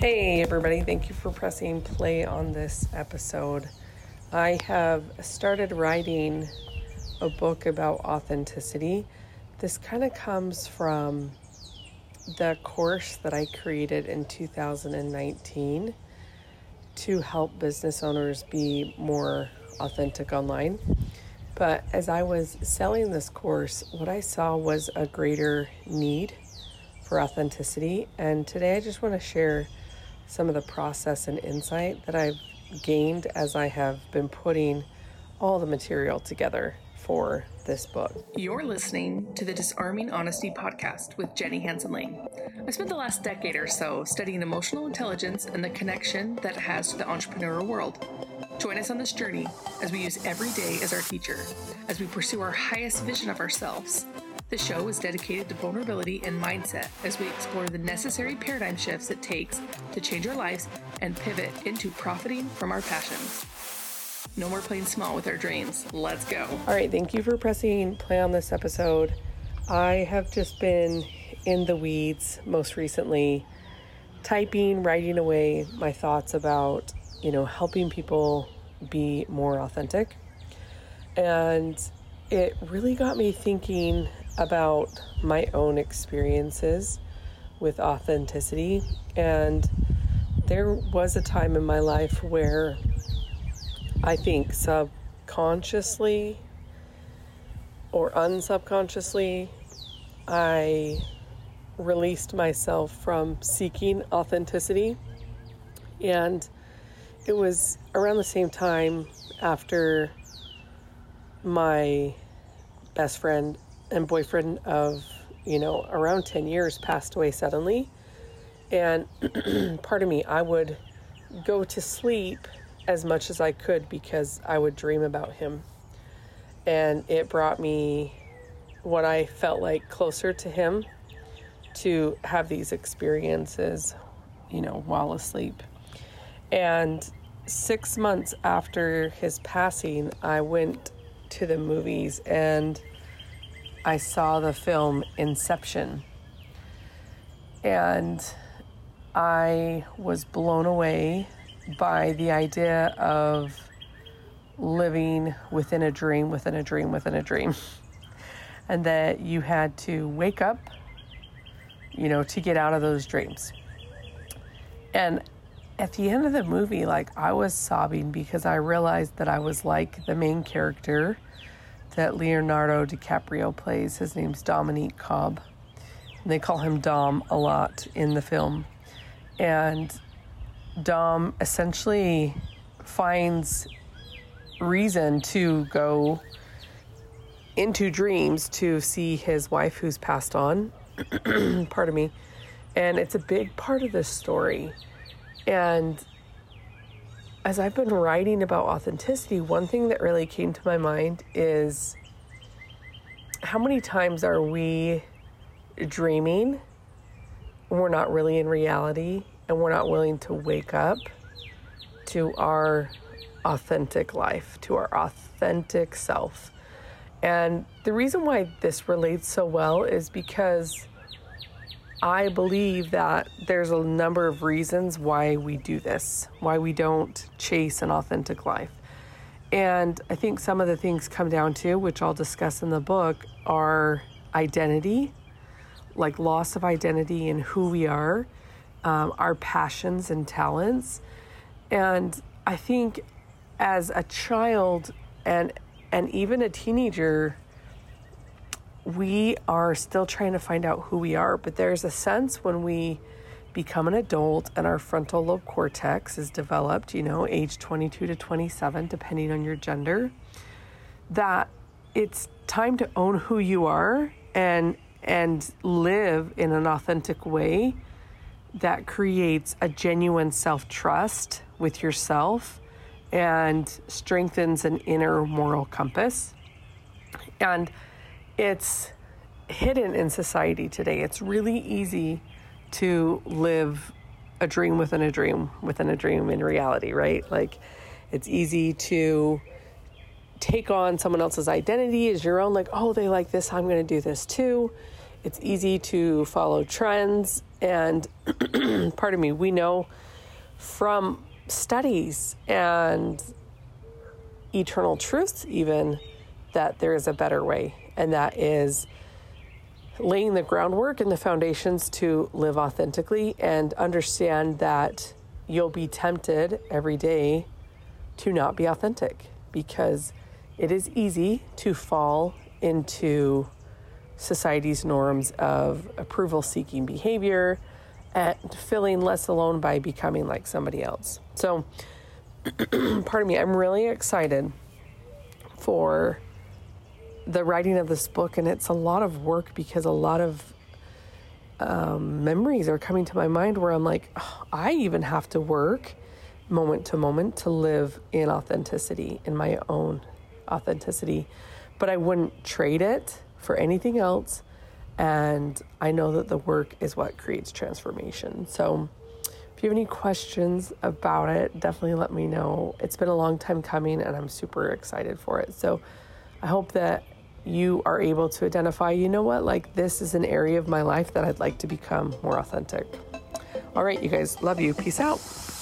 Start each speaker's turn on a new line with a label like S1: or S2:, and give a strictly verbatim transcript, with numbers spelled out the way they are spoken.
S1: Hey everybody, thank you for pressing play on this episode. I have started writing a book about authenticity. This kind of comes from the course that I created in two thousand nineteen to help business owners be more authentic online. But as I was selling this course, what I saw was a greater need for authenticity. And today I just want to share some of the process and insight that I've gained as I have been putting all the material together for this book.
S2: You're listening to the Disarming Honesty podcast with Jenny Hansen-Lang. I spent the last decade or so studying emotional intelligence and the connection that it has to the entrepreneurial world. Join us on this journey as we use every day as our teacher, as we pursue our highest vision of ourselves. The show is dedicated to vulnerability and mindset as we explore the necessary paradigm shifts it takes to change our lives and pivot into profiting from our passions. No more playing small with our dreams. Let's go.
S1: All right, thank you for pressing play on this episode. I have just been in the weeds most recently, typing, writing away my thoughts about, you know, helping people be more authentic. And it really got me thinking about my own experiences with authenticity. And there was a time in my life where I think subconsciously or unsubconsciously, I released myself from seeking authenticity. And it was around the same time after my best friend and boyfriend of, you know, around ten years passed away suddenly. And part of me, I would go to sleep as much as I could because I would dream about him. And it brought me what I felt like closer to him to have these experiences, you know, while asleep. And six months after his passing, I went to the movies and I saw the film Inception, and I was blown away by the idea of living within a dream, within a dream, within a dream, and that you had to wake up, you know, to get out of those dreams. And at the end of the movie, like, I was sobbing because I realized that I was like the main character that Leonardo DiCaprio plays. His name's Dominique Cobb. And they call him Dom a lot in the film. And Dom essentially finds reason to go into dreams to see his wife who's passed on. Pardon me. And it's a big part of this story. And as I've been writing about authenticity, one thing that really came to my mind is how many times are we dreaming and we're not really in reality, and we're not willing to wake up to our authentic life, to our authentic self. And the reason why this relates so well is because I believe that there's a number of reasons why we do this, why we don't chase an authentic life. And I think some of the things come down to, which I'll discuss in the book, are identity, like loss of identity in who we are, um, our passions and talents. And I think as a child and and even a teenager, we are still trying to find out who we are, but there's a sense when we become an adult and our frontal lobe cortex is developed, you know, age twenty-two to twenty-seven, depending on your gender, that it's time to own who you are and and live in an authentic way that creates a genuine self-trust with yourself and strengthens an inner moral compass. And it's hidden in society today. It's really easy to live a dream within a dream within a dream in reality, right? Like, it's easy to take on someone else's identity as your own, like, oh, they like this, I'm going to do this too. It's easy to follow trends And pardon me, we know from studies and eternal truths even that there is a better way, and that is laying the groundwork and the foundations to live authentically and understand that you'll be tempted every day to not be authentic, because it is easy to fall into society's norms of approval-seeking behavior and feeling less alone by becoming like somebody else. So, pardon me, I'm really excited for the writing of this book, and it's a lot of work because a lot of um, memories are coming to my mind where I'm like, oh, I even have to work moment to moment to live in authenticity, in my own authenticity, but I wouldn't trade it for anything else. And I know that the work is what creates transformation. So if you have any questions about it, definitely let me know. It's been a long time coming and I'm super excited for it. So I hope that you are able to identify, you know what, like this is an area of my life that I'd like to become more authentic. All right, you guys, love you. Peace out.